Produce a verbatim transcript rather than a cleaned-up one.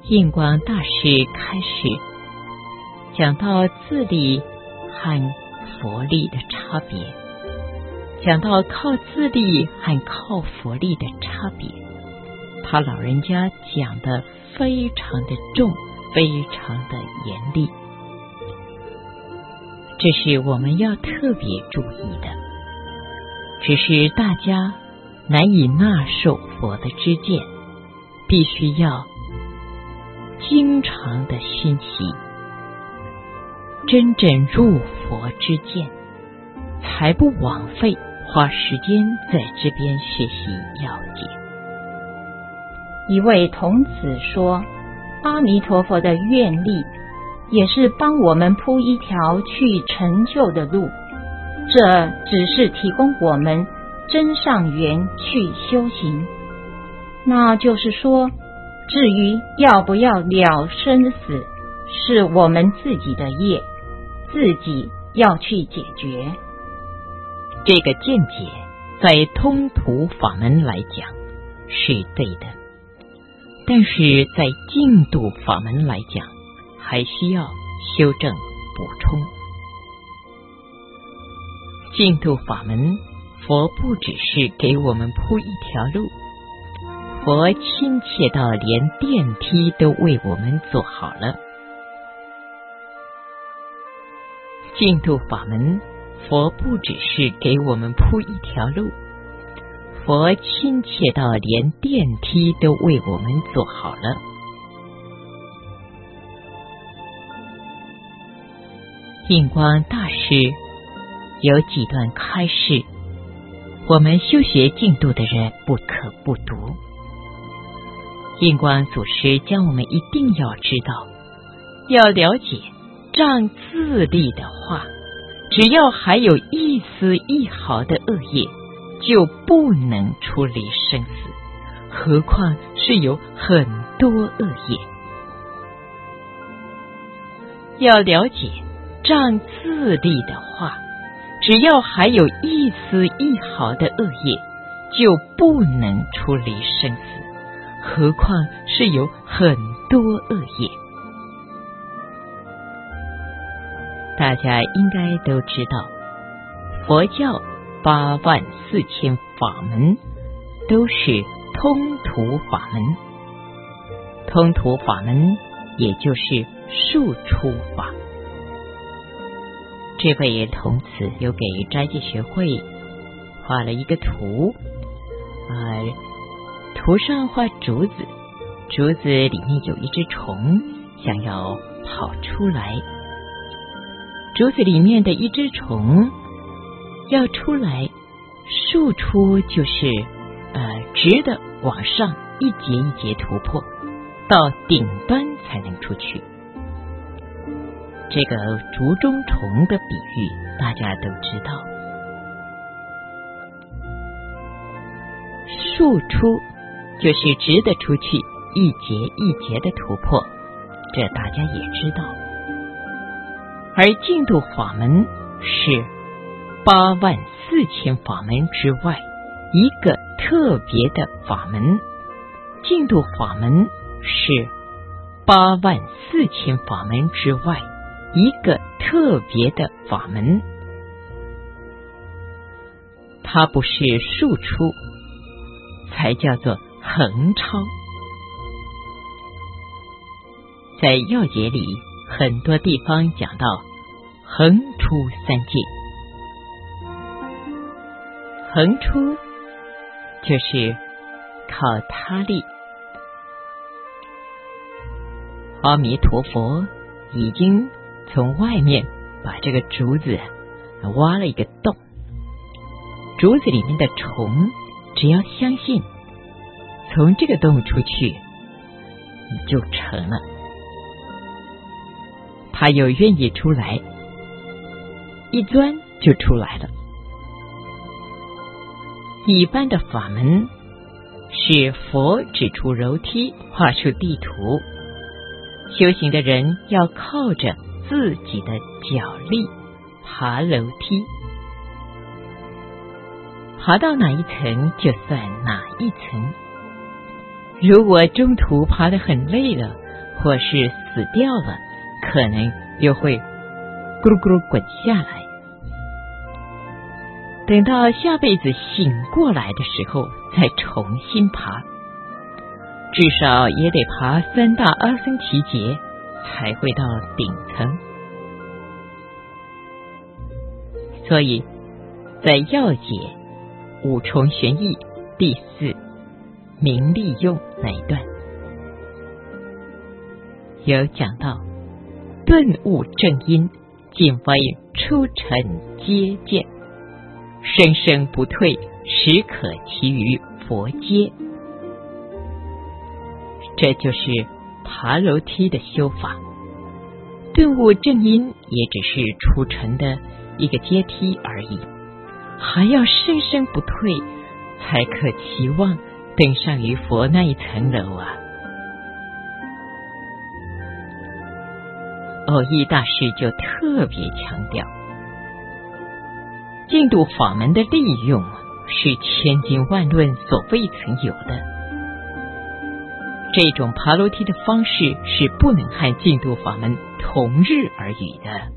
印光大师开始讲到自力和佛力的差别，讲到靠自力和靠佛力的差别，他老人家讲的非常的重，非常的严厉，这是我们要特别注意的。只是大家难以纳受佛的知见，必须要经常的熏习，真正入佛之见，才不枉费花时间在这边学习要解。 一位童子说，阿弥陀佛的愿力也是帮我们铺一条去成就的路，这只是提供我们真上缘去修行。那就是说，至于要不要了生死，是我们自己的业，自己要去解决。 这个见解在通途法门来讲是对的，但是在净土法门来讲，还需要修正补充。净土法门，佛不只是给我们铺一条路，佛亲切到连电梯都为我们做好了。净土法门，佛不只是给我们铺一条路，佛亲切到连电梯都为我们做好了。印光大师有几段开示，我们修学净土的人不可不读。印光祖师将我们一定要知道，要了解，仗自力的话，只要还有一丝一毫的恶业，就不能出离生死，何况是有很多恶业。要了解，仗自力的话，只要还有一丝一毫的恶业，就不能出离生死，何况是有很多恶业。大家应该都知道，佛教八万四千法门都是通途法门，通途法门也就是数出法。这位童子有给斋戒学会画了一个图，呃，图上画竹子，竹子里面有一只虫想要跑出来，竹子里面的一只虫要出来，竖出就是呃直的往上一节一节突破，到顶端才能出去。这个竹中虫的比喻大家都知道，竖出就是直的出去，一节一节的突破，这大家也知道。而净土法门是八万四千法门之外一个特别的法门，净土法门是八万四千法门之外一个特别的法门，它不是竖出才叫做横超。在要解里很多地方讲到横出三界，横出就是靠他力。阿弥陀佛已经从外面把这个竹子挖了一个洞，竹子里面的虫只要相信从这个洞出去就成了，他又愿意出来，一钻就出来了。一般的法门是佛指出楼梯，画出地图，修行的人要靠着自己的脚力爬楼梯，爬到哪一层就算哪一层。如果中途爬得很累了， 或是死掉了，可能又会咕噜咕噜滚下来。等到下辈子醒过来的时候，再重新爬，至少也得爬三大阿僧祇劫，才会到顶层。所以在要解五重玄义第四明利用那一段，有讲到顿悟正因，尽为出尘皆见，生生不退，实可期于佛阶。这就是爬楼梯的修法。顿悟正因也只是出尘的一个阶梯而已，还要生生不退，才可期望登上于佛那一层楼啊。藕益大师就特别强调，净土法门的利用是千经万论所未曾有的，这种爬楼梯的方式是不能和净土法门同日而语的。